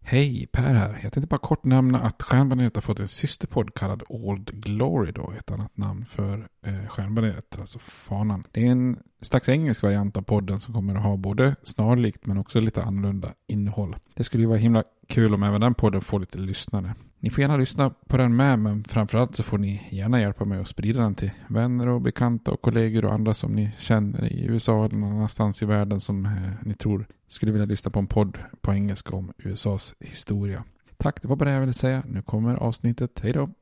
Hej, Per här. Jag tänkte bara kort nämna att Stjärnbaneret har fått en systerpodd kallad Old Glory då, ett annat namn för Stjärnbaneret, alltså fanan. Det är en slags engelsk variant av podden som kommer att ha både snarlikt men också lite annorlunda innehåll. Det skulle ju vara himla kul om även den podden får lite lyssnare. Ni får gärna lyssna på den med, men framförallt så får ni gärna hjälpa mig att sprida den till vänner och bekanta och kollegor och andra som ni känner i USA eller någon annanstans i världen som ni tror skulle vilja lyssna på en podd på engelska om USAs historia. Tack, det var bara det jag ville säga. Nu kommer avsnittet. Hej då!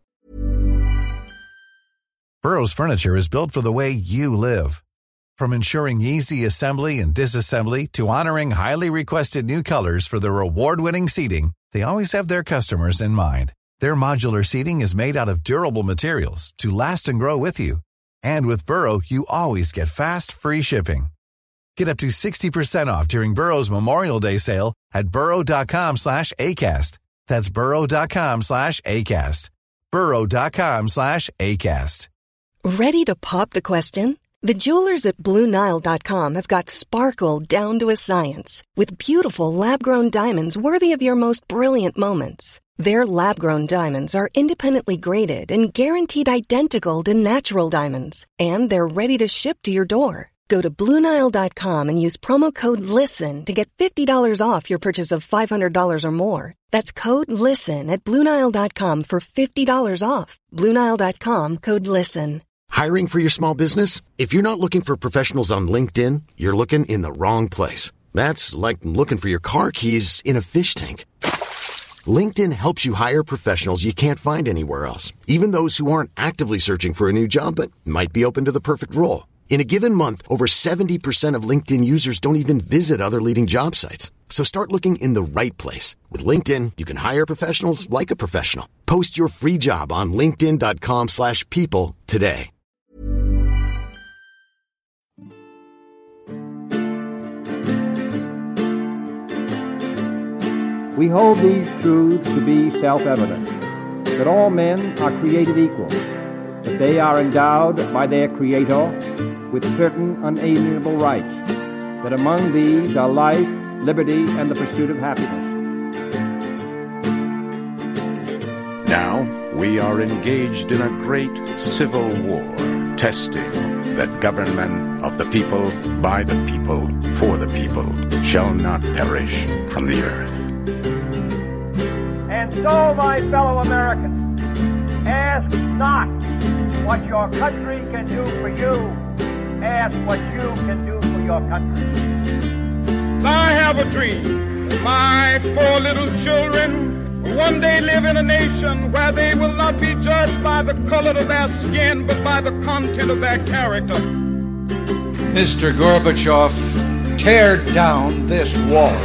Burrow's furniture is built for the way you live. From ensuring easy assembly and disassembly to honoring highly requested new colors for their award-winning seating, they always have their customers in mind. Their modular seating is made out of durable materials to last and grow with you. And with Burrow, you always get fast, free shipping. Get up to 60% off during Burrow's Memorial Day sale at burrow.com/ACAST. That's burrow.com/ACAST. burrow.com/ACAST. Ready to pop the question? The jewelers at BlueNile.com have got sparkle down to a science with beautiful lab-grown diamonds worthy of your most brilliant moments. Their lab-grown diamonds are independently graded and guaranteed identical to natural diamonds, and they're ready to ship to your door. Go to BlueNile.com and use promo code LISTEN to get $50 off your purchase of $500 or more. That's code LISTEN at BlueNile.com for $50 off. BlueNile.com, code LISTEN. Hiring for your small business? If you're not looking for professionals on LinkedIn, you're looking in the wrong place. That's like looking for your car keys in a fish tank. LinkedIn helps you hire professionals you can't find anywhere else, even those who aren't actively searching for a new job but might be open to the perfect role. In a given month, over 70% of LinkedIn users don't even visit other leading job sites. So start looking in the right place. With LinkedIn, you can hire professionals like a professional. Post your free job on linkedin.com/people today. We hold these truths to be self-evident, that all men are created equal, that they are endowed by their Creator with certain unalienable rights, that among these are life, liberty, and the pursuit of happiness. Now we are engaged in a great civil war, testing that government of the people, by the people, for the people, shall not perish from the earth. And so, my fellow Americans, ask not what your country can do for you. Ask what you can do for your country. I have a dream. My 4 little children will one day live in a nation where they will not be judged by the color of their skin, but by the content of their character. Mr. Gorbachev, tear down this wall.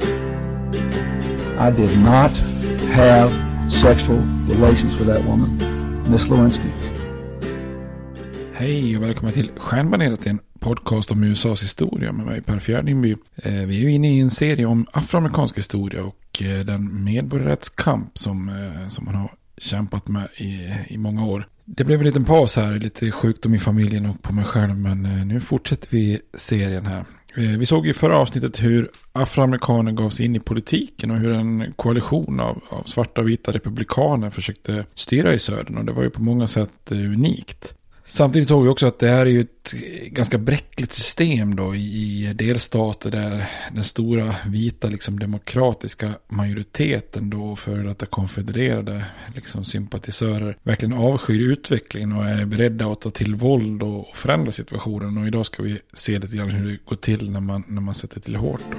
I did not have sexual relations with that woman, Miss Lewinsky. Hej och välkomna till Stjärnbaneret, en podcast om USAs historia med mig Per Fjärdingby. Vi är ju inne i en serie om afroamerikansk historia och den medborgarrättskamp som man har kämpat med i många år. Det blev en liten paus här, lite sjukdom i familjen och på mig själv, men nu fortsätter vi serien här. Vi såg i förra avsnittet hur afroamerikaner gav sig in i politiken och hur en koalition av svarta och vita republikaner försökte styra i södern, och det var ju på många sätt unikt. Samtidigt såg vi också att det här är ju ett ganska bräckligt system då i delstater där den stora vita liksom demokratiska majoriteten då för att det konfedererade liksom sympatisörer verkligen avskyr utvecklingen och är beredda att ta till våld och förändra situationen. Och idag ska vi se lite grann hur det går till när man sätter till hårt då.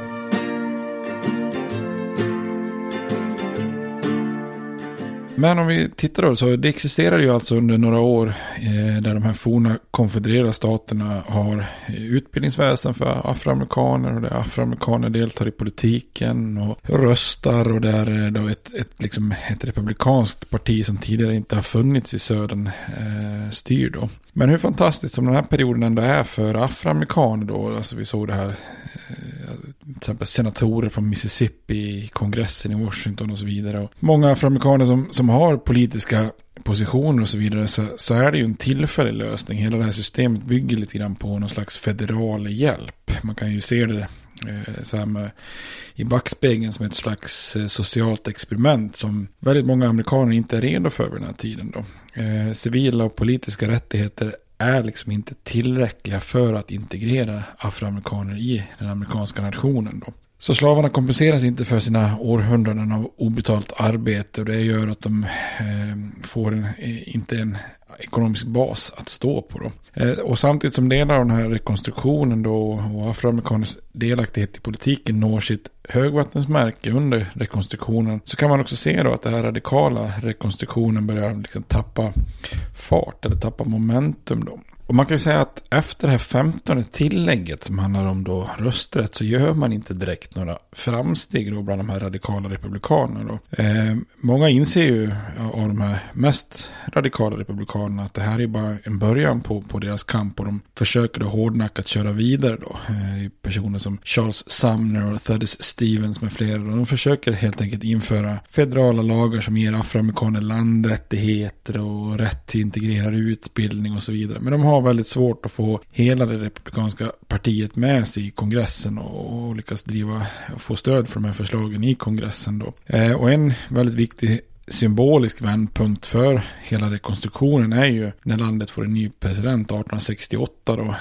Men om vi tittar då, så det existerar ju alltså under några år där de här forna konfedererade staterna har utbildningsväsen för afroamerikaner, och där afroamerikaner deltar i politiken och röstar, och där då ett republikanskt parti som tidigare inte har funnits i södern styr då. Men hur fantastiskt som den här perioden ändå är för afroamerikaner då, alltså vi såg det här till exempel senatorer från Mississippi, kongressen i Washington och så vidare, och många afroamerikaner som har politiska positioner och så vidare, så är det ju en tillfällig lösning. Hela det här systemet bygger lite grann på någon slags federal hjälp. Man kan ju se det Så här med, i backspegeln som ett slags socialt experiment som väldigt många amerikaner inte är redo för vid den här tiden då. Civila och politiska rättigheter är liksom inte tillräckliga för att integrera afroamerikaner i den amerikanska nationen då. Så slavarna kompenseras inte för sina århundraden av obetalt arbete, och det gör att de får inte en ekonomisk bas att stå på då. Och samtidigt som delar av den här rekonstruktionen då och afroamerikaners delaktighet i politiken når sitt högvattensmärke under rekonstruktionen, så kan man också se då att det här radikala rekonstruktionen börjar liksom tappa fart eller tappa momentum då. Och man kan ju säga att efter det här 15:e tillägget som handlar om då rösträtt, så gör man inte direkt några framsteg då bland de här radikala republikanerna då. Många inser ju av de här mest radikala republikanerna att det här är bara en början på deras kamp, och de försöker då hårdnackat köra vidare då. Personer som Charles Sumner och Thaddeus Stevens med flera, och de försöker helt enkelt införa federala lagar som ger afroamerikaner landrättigheter och rätt till integrerad utbildning och så vidare. Men de har väldigt svårt att få hela det republikanska partiet med sig i kongressen och lyckas få stöd för de här förslagen i kongressen då. Och en väldigt viktig symbolisk vändpunkt för hela rekonstruktionen är ju när landet får en ny president 1868 då,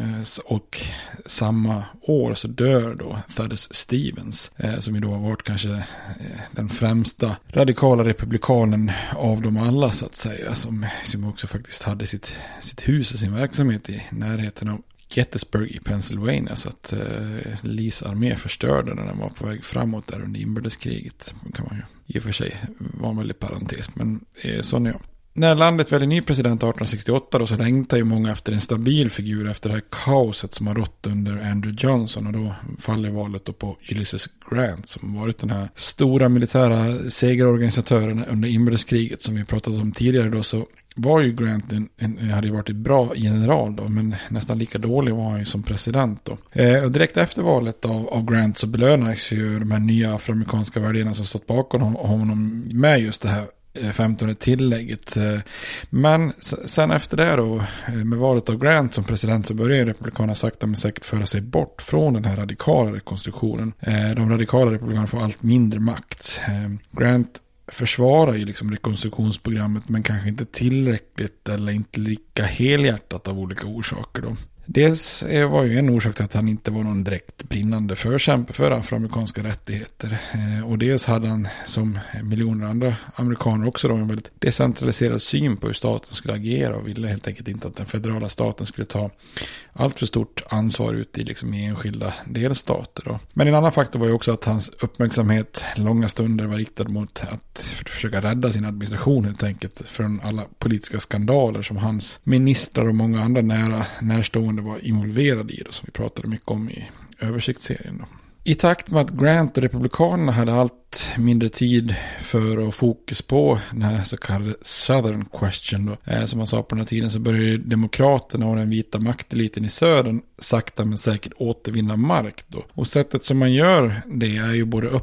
och samma år så dör då Thaddeus Stevens, som ju då har varit kanske den främsta radikala republikanen av dem alla så att säga, som också faktiskt hade sitt hus och sin verksamhet i närheten av Gettysburg i Pennsylvania, så att Lees armé förstörde när den var på väg framåt där under inbördeskriget. Kan man ju i och för sig vara en väldigt parentes, men sån är jag. När landet väljer ny president 1868 då, så längtar ju många efter en stabil figur efter det här kaoset som har rått under Andrew Johnson, och då faller valet då på Ulysses Grant som varit den här stora militära segerorganisatören under inbördeskriget som vi pratat om tidigare då. Så var ju Grant hade ju varit ett bra general då, men nästan lika dålig var han ju som president då. Och direkt efter valet av Grant så belönas ju de här nya afroamerikanska väljarna som stått bakom honom med just det här 15:e tillägget. Men sen efter det då, med valet av Grant som president, så börjar republikanerna sakta men säkert föra sig bort från den här radikala rekonstruktionen. De radikala republikanerna får allt mindre makt. Grant försvarar ju liksom rekonstruktionsprogrammet, men kanske inte tillräckligt eller inte lika helhjärtat av olika orsaker då. Dels var ju en orsak till att han inte var någon direkt brinnande förkämpe för afroamerikanska rättigheter. Och dels hade han, som miljoner andra amerikaner också då, en väldigt decentraliserad syn på hur staten skulle agera, och ville helt enkelt inte att den federala staten skulle ta allt för stort ansvar ute i enskilda delstater då. Men en annan faktor var ju också att hans uppmärksamhet långa stunder var riktad mot att försöka rädda sin administration helt enkelt från alla politiska skandaler som hans ministrar och många andra närstående var involverade i då, som vi pratade mycket om i översiktsserien då. I takt med att Grant och republikanerna hade allt mindre tid för och fokus på den här så kallade Southern Question då, som man sa på den här tiden, så började demokraterna och den vita makteliten i södern sakta men säkert återvinna mark då. Och sättet som man gör det är ju både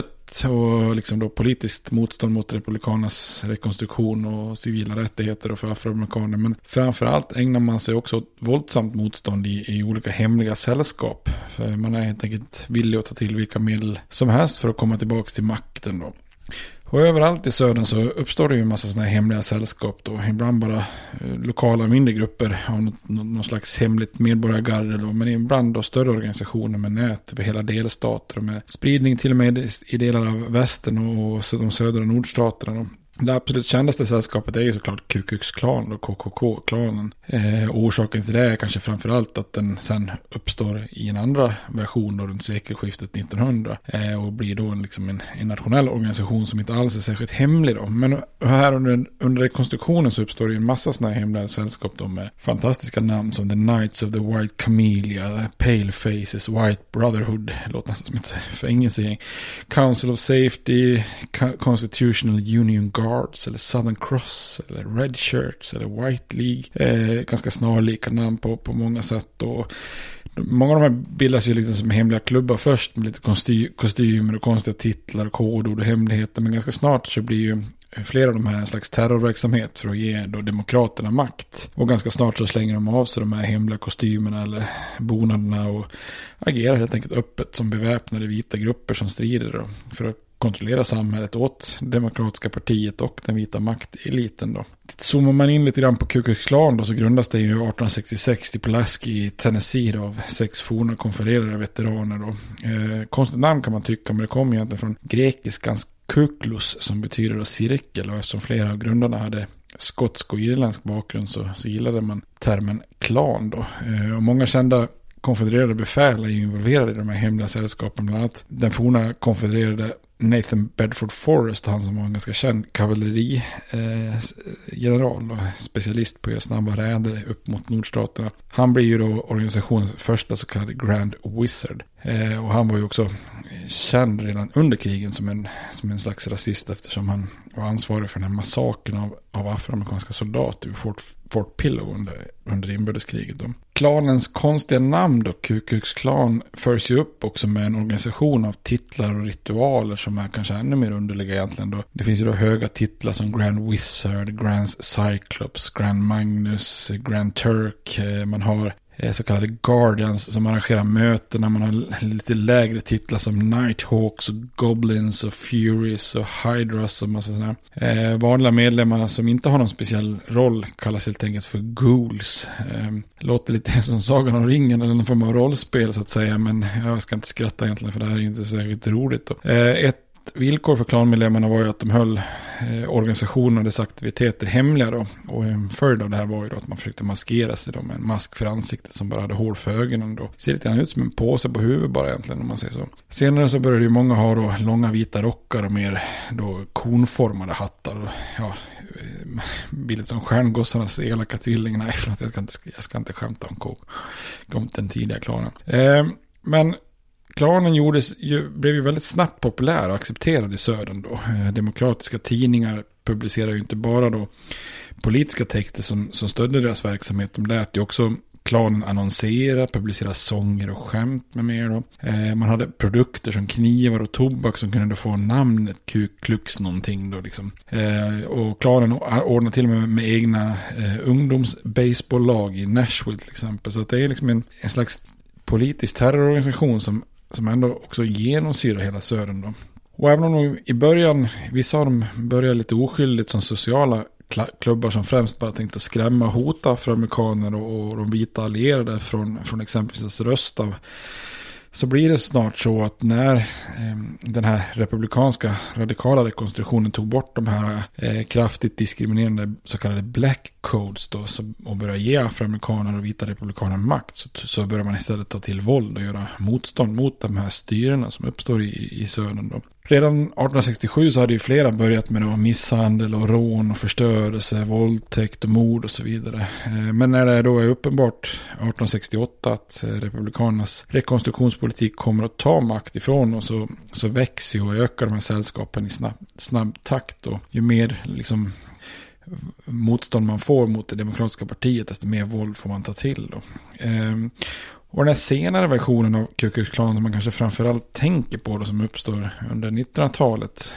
och då politiskt motstånd mot republikanernas rekonstruktion och civila rättigheter och för afroamerikaner, men framförallt ägnar man sig också åt våldsamt motstånd i olika hemliga sällskap, för man är helt enkelt villig att ta till vilka medel som helst för att komma tillbaka till makten då. Och överallt i södern så uppstår det ju en massa sådana här hemliga sällskap då. Ibland bara lokala mindre grupper av någon slags hemligt medborgargarde då. Men ibland då större organisationer med nät över hela delstater och med spridning till och med i delar av västern och de södra nordstaterna då. Det absolut kändaste sällskapet är ju såklart Ku Klux Klan och KKK-klanen. Orsaken till det är kanske framförallt att den sen uppstår i en andra version då runt sekelskiftet 1900 och blir då en nationell organisation som inte alls är särskilt hemlig då. Men här under rekonstruktionen så uppstår det en massa sådana här hemliga sällskap då med fantastiska namn som The Knights of the White Camellia, The Pale Faces, White Brotherhood, låter nästan som ett fängelsegäng, Council of Safety, Constitutional Union Guards eller Southern Cross eller Red Shirts eller White League. Ganska snarlika namn på många sätt, och många av de här bildas ju som hemliga klubbar först med lite kostymer och konstiga titlar och kodord och hemligheter, men ganska snart så blir ju flera av de här slags terrorverksamhet för att ge då demokraterna makt. Och ganska snart så slänger de av sig de här hemliga kostymerna eller bonaderna och agerar helt enkelt öppet som beväpnade vita grupper som strider då, för att kontrollera samhället åt demokratiska partiet och den vita makteliten då. Zoomar man in lite grann på Ku Klux Klan då, så grundas det ju 1866 i Pulaski i Tennessee då, av 6 forna konfedererade veteraner då. Konstigt namn kan man tycka, men det kommer egentligen från grekiskans kuklus som betyder då cirkel, och eftersom flera av grundarna hade skotsk och irländsk bakgrund så gillade man termen klan då. Och många kända konfedererade befäl är ju involverade i de här hemliga sällskapen, bland annat den forna konfedererade Nathan Bedford Forrest, han som var en ganska känd kavallerigeneral och specialist på att göra snabba räder upp mot nordstaterna. Han blir ju då organisationens första så kallade Grand Wizard. Och han var ju också känd redan under krigen som en slags rasist, eftersom han var ansvarig för den här massakern av afroamerikanska soldater vid Fort Pillow under inbördeskriget. Klanens konstiga namn då, Ku Klux Klan, förs ju upp också med en organisation av titlar och ritualer som är kanske ännu mer underliga egentligen då. Det finns ju då höga titlar som Grand Wizard, Grand Cyclops, Grand Magnus, Grand Turk. Man har så kallade Guardians som arrangerar mötena. Man har lite lägre titlar som Nighthawks och Goblins och Furies och Hydras och massa sådana. Vanliga medlemmar som inte har någon speciell roll kallas helt enkelt för Ghouls. Låter lite som Sagan om ringen eller någon form av rollspel så att säga, men jag ska inte skratta egentligen för det här är inte så särskilt roligt då. Ett villkor för klanmedlemmarna var ju att de höll organisationen och dess aktiviteter hemliga då. Och en följd av det här var ju då att man försökte maskera sig då med en mask för ansiktet som bara hade hål för ögonen då. Ser lite grann ut som en påse på huvudet bara egentligen om man säger så. Senare så började ju många ha då långa vita rockar och mer då konformade hattar. Och, ja, bildet som stjärngossarnas elaka tvilling. Nej, för att jag ska inte skämta om den tidiga klanen. Men klanen blev ju väldigt snabbt populär och accepterad i södern då. Demokratiska tidningar publicerar ju inte bara då politiska texter som stödde deras verksamhet. De lät ju också klanen annonsera, publicera sånger och skämt med mer då. Man hade produkter som knivar och tobak som kunde få namnet Ku Klux någonting då liksom. Och klanen ordnade till och med egna ungdomsbaseballlag i Nashville till exempel. Så att det är liksom en slags politisk terrororganisation som ändå också genomsyrar hela södern då. Och även om de i början, vissa av dem började lite oskyldigt som sociala klubbar som främst bara tänkte skrämma och hota afroamerikaner och de vita allierade från exempelvis rösta, så blir det snart så att när den här republikanska radikala rekonstruktionen tog bort de här kraftigt diskriminerande så kallade black codes då, och började ge afroamerikaner och vita republikaner makt, så börjar man istället ta till våld och göra motstånd mot de här styrena som uppstår i södern då. Redan 1867 så hade ju flera börjat med då misshandel och rån och förstörelse, våldtäkt och mord och så vidare. Men när det då är uppenbart 1868 att republikanernas rekonstruktionspolitik kommer att ta makt ifrån och så växer och ökar de här sällskapen i snabb takt. Och ju mer liksom motstånd man får mot det demokratiska partiet, desto mer våld får man ta till då. Och den här senare versionen av Ku Klux Klan som man kanske framförallt tänker på då, som uppstår under 1900-talet,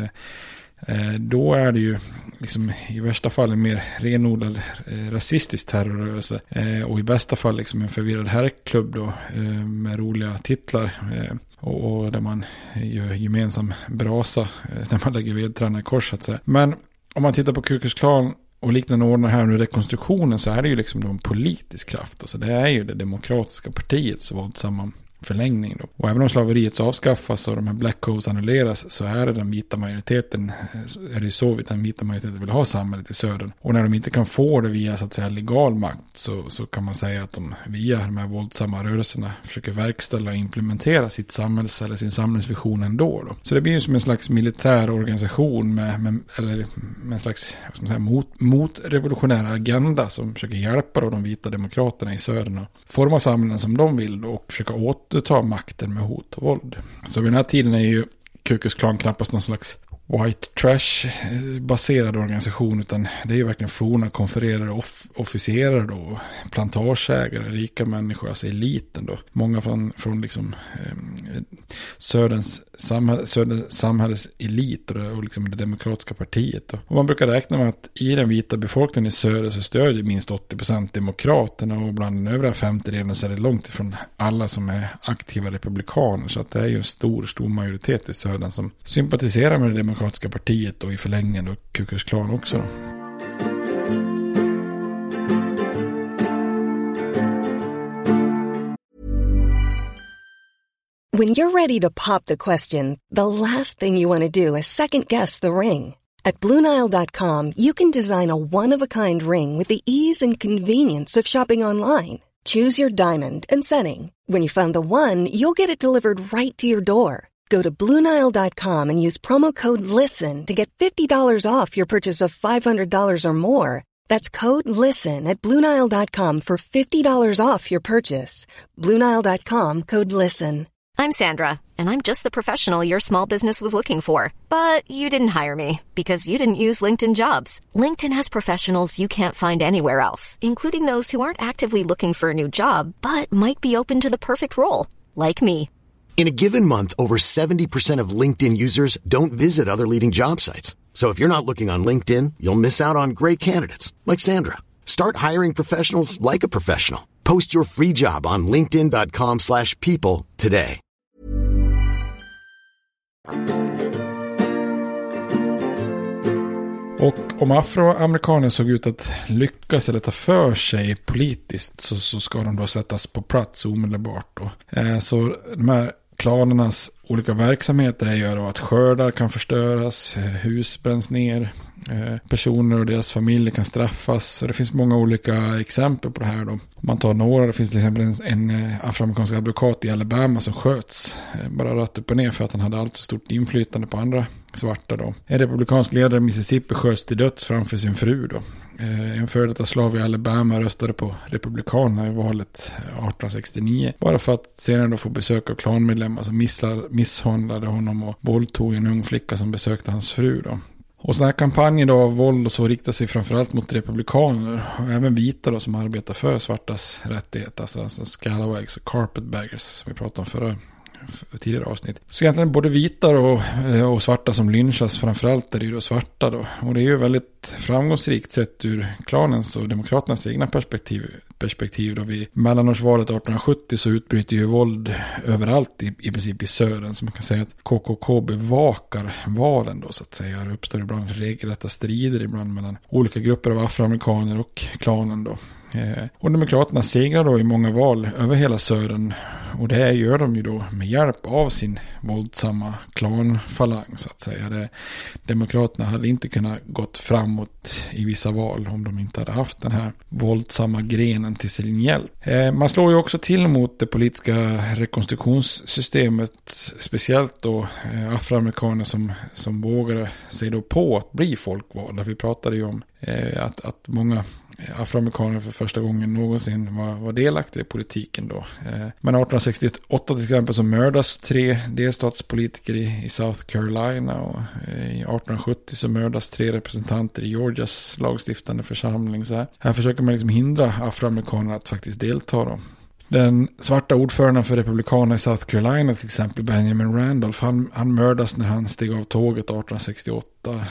då är det ju liksom i värsta fall en mer renodlad rasistisk terrorrörelse och i bästa fall liksom en förvirrad herrklubb då, med roliga titlar och där man gör gemensam brasa när man lägger vedtrarna i kors så att säga. Men om man tittar på Ku Klux Klan och liknande ordnar här under rekonstruktionen, så är det ju liksom en politisk kraft. Alltså det är ju det demokratiska partiets våldsamma förlängning då. Och även om slaveriet avskaffas och de här black codes annulleras, så är det den vita majoriteten, är det så den vita majoriteten vill ha samhället i södern. Och när de inte kan få det via så att säga legal makt, så kan man säga att de via de här våldsamma rörelserna försöker verkställa och implementera sitt samhälls eller sin samhällsvision ändå då. Så det blir ju som en slags militär organisation med en slags, vad ska man säga, motrevolutionär agenda som försöker hjälpa då de vita demokraterna i södern och forma samhällen som de vill då, och försöka återta makten med hot och våld. Så vid den här tiden är ju Ku Klux Klan knappast någon slags white trash-baserad organisation, utan det är ju verkligen forna konfererade officerare då, plantageägare, rika människor, alltså eliten då. Många från liksom Söderns samhälles elit och liksom det demokratiska partiet då. Och man brukar räkna med att i den vita befolkningen i söder så stödjer minst 80% demokraterna, och bland den övriga 50% så är det långt ifrån alla som är aktiva republikaner, så att det är ju en stor majoritet i södern som sympatiserar med det demokratiska partiet och i förlängningen och Ku Klux Klan också då. When you're ready to pop the question, the last thing you want to do is second guess the ring. At BlueNile.com, you can design a one-of-a-kind ring with the ease and convenience of shopping online. Choose your diamond and setting. When you find the one, you'll get it delivered right to your door. Go to BlueNile.com and use promo code LISTEN to get $50 off your purchase of $500 or more. That's code LISTEN at BlueNile.com for $50 off your purchase. BlueNile.com, code LISTEN. I'm Sandra, and I'm just the professional your small business was looking for. But you didn't hire me because you didn't use LinkedIn Jobs. LinkedIn has professionals you can't find anywhere else, including those who aren't actively looking for a new job, but might be open to the perfect role, like me. In a given month, over 70% of LinkedIn users don't visit other leading job sites. So if you're not looking on LinkedIn, you'll miss out on great candidates like Sandra. Start hiring professionals like a professional. Post your free job on linkedin.com/people today. Och om afroamerikaner såg ut att lyckas eller ta för sig politiskt så ska de då sättas på plats omedelbart då. Så de här klanernas olika verksamheter är ju då att skördar kan förstöras, hus bränns ner, personer och deras familjer kan straffas. Så det finns många olika exempel på det här då. Om man tar några, det finns till exempel en afroamerikansk advokat i Alabama som sköts bara rätt upp och ner för att han hade allt för stort inflytande på andra svarta då. En republikansk ledare i Mississippi sköts till döds framför sin fru då. En före detta slav i Alabama röstade på republikanerna i valet 1869. Bara för att senare då få besök av klanmedlemmar som misshandlade honom och våldtog en ung flicka som besökte hans fru då. Och sådana här kampanjer då av våld och så riktar sig framförallt mot republikaner och även vita då som arbetar för svartas rättigheter, alltså scalawags och carpetbaggers som vi pratade om tidigare avsnitt. Så egentligen både vita och svarta som lynchas, framförallt är det ju då svarta då. Och det är ju väldigt framgångsrikt sett ur klanens och demokraternas egna perspektiv då. Vid mellanårsvalet 1870 så utbryter ju våld överallt i princip i södern, så man kan säga att KKK bevakar valen då så att säga. Det uppstår ibland regelrätta strider ibland mellan olika grupper av afroamerikaner och klanen då. Och demokraterna segrar då i många val över hela södern, och det gör de ju då med hjälp av sin våldsamma klanfalang så att säga. Demokraterna hade inte kunnat gått framåt i vissa val om de inte hade haft den här våldsamma grenen till sin hjälp. Man slår ju också till mot det politiska rekonstruktionssystemet, speciellt då afroamerikaner som vågade sig då på att bli folkvalda. Vi pratade ju om att många afroamerikaner för första gången någonsin var delaktiga i politiken då. Men 1868 till exempel så mördas 3 delstatspolitiker i South Carolina, och i 1870 så mördas 3 representanter i Georgias lagstiftande församling. Så här försöker man liksom hindra afroamerikaner att faktiskt delta då. Den svarta ordföranden för republikanerna i South Carolina till exempel, Benjamin Randolph, han mördas när han steg av tåget 1868.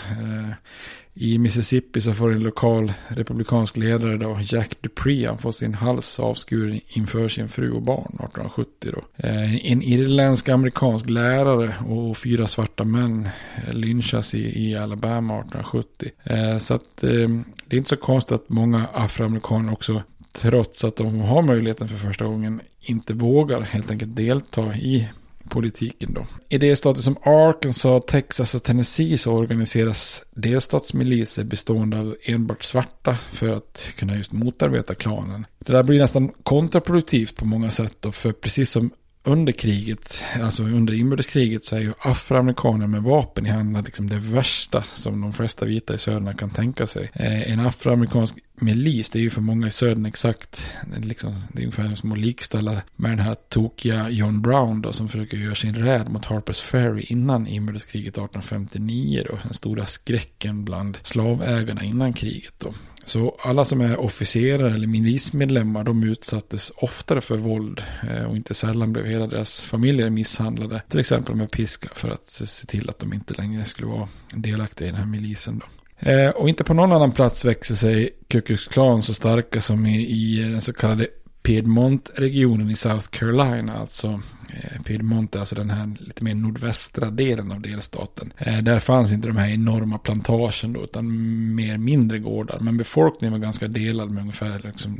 I Mississippi så får en lokal republikansk ledare då, Jack Dupree, han får sin hals avskuren inför sin fru och barn 1870 då. En irländsk amerikansk lärare och 4 svarta män lynchas i Alabama 1870. Så att det är inte så konstigt att många afroamerikaner också, trots att de har möjligheten för första gången, inte vågar helt enkelt delta i politiken då. I delstater som Arkansas, Texas och Tennessee så organiseras delstatsmiliser bestående av enbart svarta för att kunna just motarbeta klanen. Det där blir nästan kontraproduktivt på många sätt då, för precis som under kriget, alltså under inbördeskriget, så är ju afroamerikaner med vapen i handen liksom det värsta som de flesta vita i södern kan tänka sig. En afroamerikansk milis, det är ju för många i södern exakt, det är ungefär som att likställa med den här tokiga John Brown då, som försöker göra sin räd mot Harpers Ferry innan inbördeskriget 1859 då, den stora skräcken bland slavägarna innan kriget då. Så alla som är officerare eller milismedlemmar, de utsattes oftare för våld och inte sällan blev hela deras familjer misshandlade, till exempel med piska, för att se till att de inte längre skulle vara delaktiga i den här milisen då. Och inte på någon annan plats växer sig Ku Klux Klan så starka som i den så kallade Piedmont-regionen i South Carolina. Alltså Piedmont är alltså den här lite mer nordvästra delen av delstaten. Där fanns inte de här enorma plantagen då, utan mer mindre gårdar. Men befolkningen var ganska delad med ungefär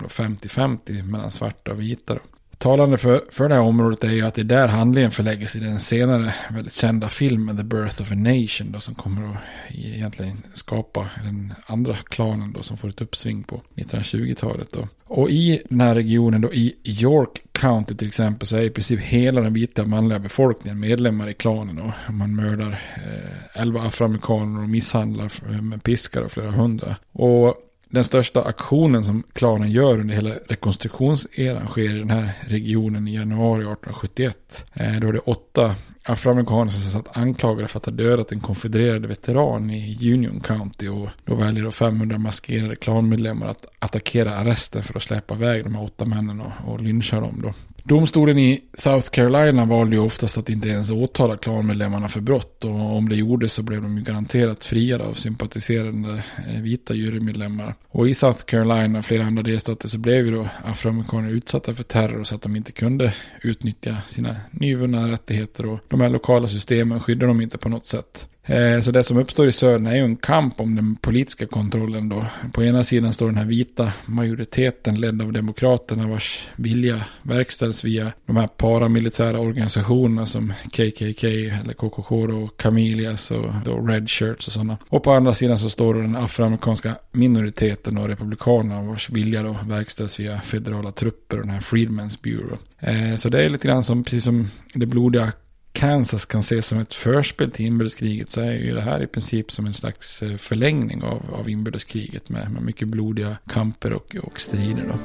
50-50 mellan svarta och vita då. Talande för det här området är ju att det är där handlingen förläggs i den senare väldigt kända filmen The Birth of a Nation då, som kommer att egentligen skapa den andra klanen då, som får ett uppsving på 1920-talet då. Och i den här regionen då, i York County till exempel, så är i princip hela den vita manliga befolkningen medlemmar i klanen och man mördar 11 afroamerikaner och misshandlar med piskar och flera hundra. Och den största aktionen som klanen gör under hela rekonstruktionseran sker i den här regionen i januari 1871. Då är det 8 afroamerikaner som satt anklagade för att ha dödat en konfedererad veteran i Union County, och då väljer 500 maskerade klanmedlemmar att attackera arresten för att släppa iväg de här 8 männen och lyncha dem då. Domstolen i South Carolina valde ju oftast att inte ens åtala klanmedlemmarna för brott, och om det gjordes så blev de ju garanterat friade av sympatiserande vita jurymedlemmar. Och i South Carolina och flera andra delstater så blev ju då afroamerikaner utsatta för terror så att de inte kunde utnyttja sina nyvunna rättigheter, och de här lokala systemen skyddar dem inte på något sätt. Så det som uppstår i södern är ju en kamp om den politiska kontrollen då. På ena sidan står den här vita majoriteten ledd av demokraterna, vars vilja verkställs via de här paramilitära organisationerna som KKK eller KKK och Camellias och då Red Shirts och sådana. Och på andra sidan så står den afroamerikanska minoriteten och republikanerna, vars vilja då verkställs via federala trupper och den här Freedmen's Bureau. Så det är lite grann som, precis som det blodiga Kansas kan ses som ett förspel till inbördeskriget, så är ju det här i princip som en slags förlängning av inbördeskriget med mycket blodiga kamper och strider då.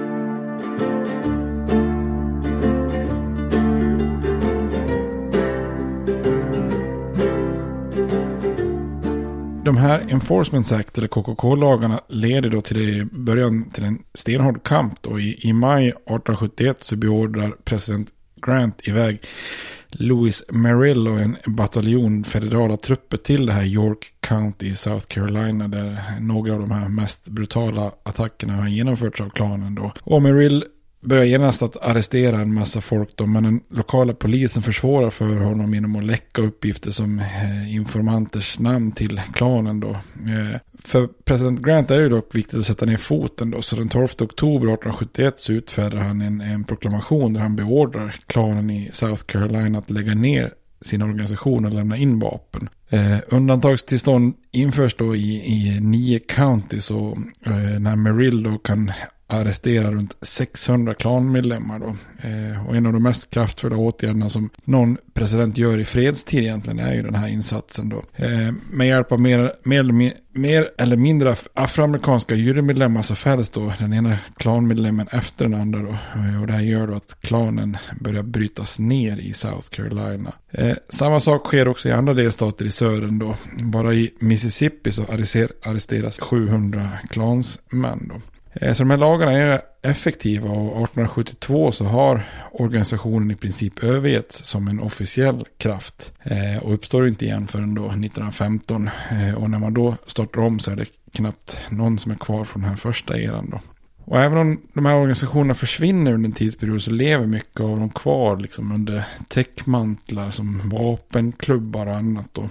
De här Enforcement Act eller KKK-lagarna leder då till början till en stenhård kamp då. I maj 1871 så beordrar president Grant iväg Louis Merrill och en bataljon federala trupper till det här York County i South Carolina, där några av de här mest brutala attackerna har genomförts av klanen då. Och Merrill börjar genast att arrestera en massa folk då, men den lokala polisen försvårar för honom genom att läcka uppgifter som informanters namn till klanen då. För president Grant är det ju dock viktigt att sätta ner foten då, så den 12 oktober 1871 så utfärdar han en proklamation där han beordrar klanen i South Carolina att lägga ner sin organisation och lämna in vapen. Undantagstillstånd införs då i 9 counties, och när Merrill då kan arrestera runt 600 klanmedlemmar då. Och en av de mest kraftfulla åtgärderna som någon president gör i fredstid egentligen är ju den här insatsen då. Med hjälp av mer eller mindre afroamerikanska jurymedlemmar så fälls då den ena klanmedlemmen efter den andra då. Och det här gör då att klanen börjar brytas ner i South Carolina. Samma sak sker också i andra delstater i södern då. Bara i Mississippi så arresteras 700 klansmän då. Så de här lagarna är effektiva, och 1872 så har organisationen i princip övergetts som en officiell kraft och uppstår inte igen förrän då 1915, och när man då startar om så är det knappt någon som är kvar från den här första eran då. Och även om de här organisationerna försvinner under en tidsperiod så lever mycket av dem kvar liksom under täckmantlar som vapenklubbar och annat då.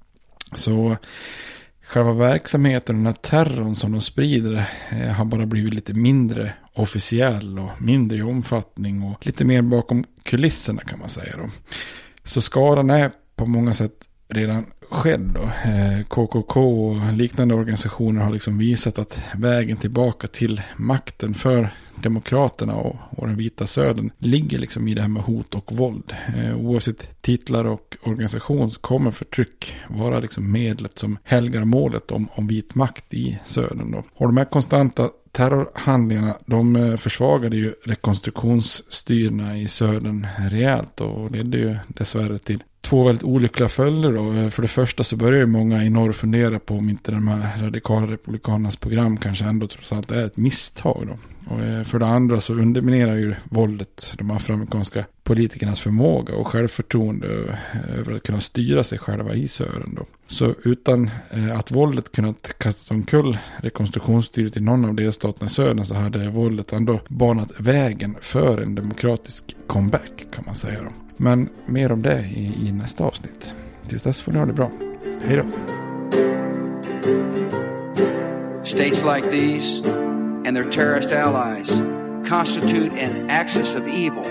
Så själva verksamheten och den här terrorn som de sprider har bara blivit lite mindre officiell och mindre i omfattning och lite mer bakom kulisserna kan man säga då. Så skadan är på många sätt redan skedd då. KKK och liknande organisationer har liksom visat att vägen tillbaka till makten för demokraterna och den vita södern ligger liksom i det här med hot och våld. Oavsett titlar och organisation så kommer förtryck vara liksom medlet som helgar målet om vit makt i södern då. Och de här konstanta terrorhandlingarna, de försvagade ju rekonstruktionsstyrna i södern rejält och ledde ju dessvärre till 2 väldigt olyckliga följder då. För det första så börjar ju många i norr fundera på om inte de här radikala republikanernas program kanske ändå trots allt är ett misstag då. Och för det andra så underminerar ju våldet de afroamerikanska politikernas förmåga och självförtroende över att kunna styra sig själva i södern då. Så utan att våldet kunnat kasta omkull rekonstruktionsstyret i någon av delstaterna i södern så hade våldet ändå banat vägen för en demokratisk comeback kan man säga då. Men mer om det i nästa avsnitt. Tills dess får ni ha det bra. Hej då! States like these and their terrorist allies constitute an axis of evil.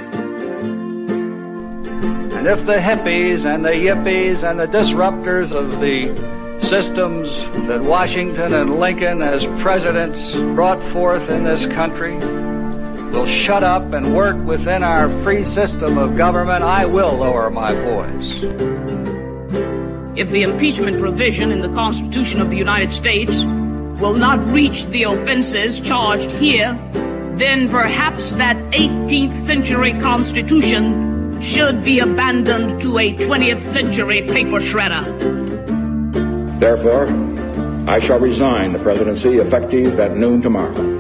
And if the hippies and the yippies and the disruptors of the systems that Washington and Lincoln as presidents brought forth in this country will shut up and work within our free system of government, I will lower my voice. If the impeachment provision in the Constitution of the United States will not reach the offenses charged here, then perhaps that 18th century Constitution should be abandoned to a 20th century paper shredder. Therefore, I shall resign the presidency effective at noon tomorrow.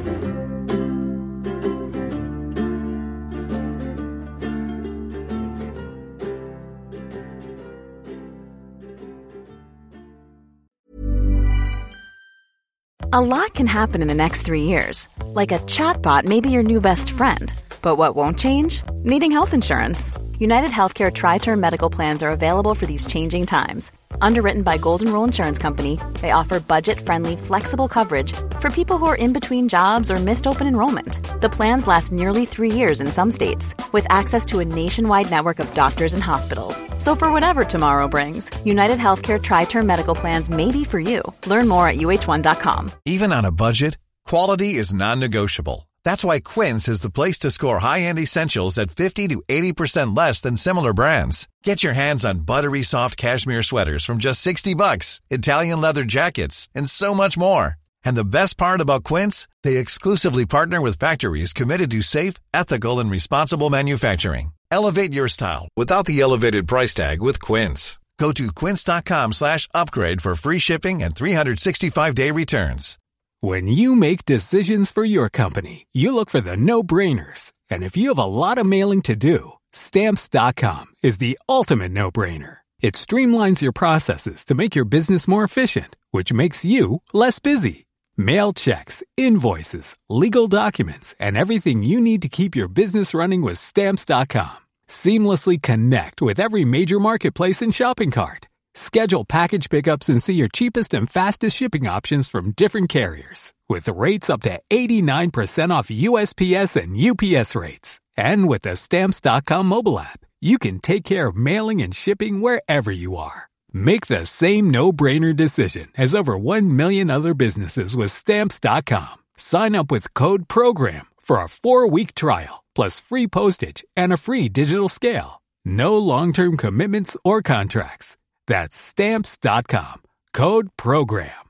A lot can happen in the next 3 years. Like a chatbot may be your new best friend. But what won't change? Needing health insurance. United Healthcare Tri-Term Medical Plans are available for these changing times. Underwritten by Golden Rule Insurance Company, they offer budget-friendly, flexible coverage for people who are in between jobs or missed open enrollment. The plans last nearly 3 years in some states, with access to a nationwide network of doctors and hospitals. So for whatever tomorrow brings, United Healthcare Tri-Term Medical Plans may be for you. Learn more at uh1.com. Even on a budget, quality is non-negotiable. That's why Quince is the place to score high-end essentials at 50 to 80% less than similar brands. Get your hands on buttery soft cashmere sweaters from just $60, Italian leather jackets, and so much more. And the best part about Quince, they exclusively partner with factories committed to safe, ethical, and responsible manufacturing. Elevate your style without the elevated price tag with Quince. Go to quince.com/upgrade for free shipping and 365-day returns. When you make decisions for your company, you look for the no-brainers. And if you have a lot of mailing to do, Stamps.com is the ultimate no-brainer. It streamlines your processes to make your business more efficient, which makes you less busy. Mail checks, invoices, legal documents, and everything you need to keep your business running with Stamps.com. Seamlessly connect with every major marketplace and shopping cart. Schedule package pickups and see your cheapest and fastest shipping options from different carriers, with rates up to 89% off USPS and UPS rates. And with the Stamps.com mobile app, you can take care of mailing and shipping wherever you are. Make the same no-brainer decision as over 1 million other businesses with Stamps.com. Sign up with code PROGRAM for a 4-week trial, plus free postage and a free digital scale. No long-term commitments or contracts. That's Stamps.com. Code PROGRAM.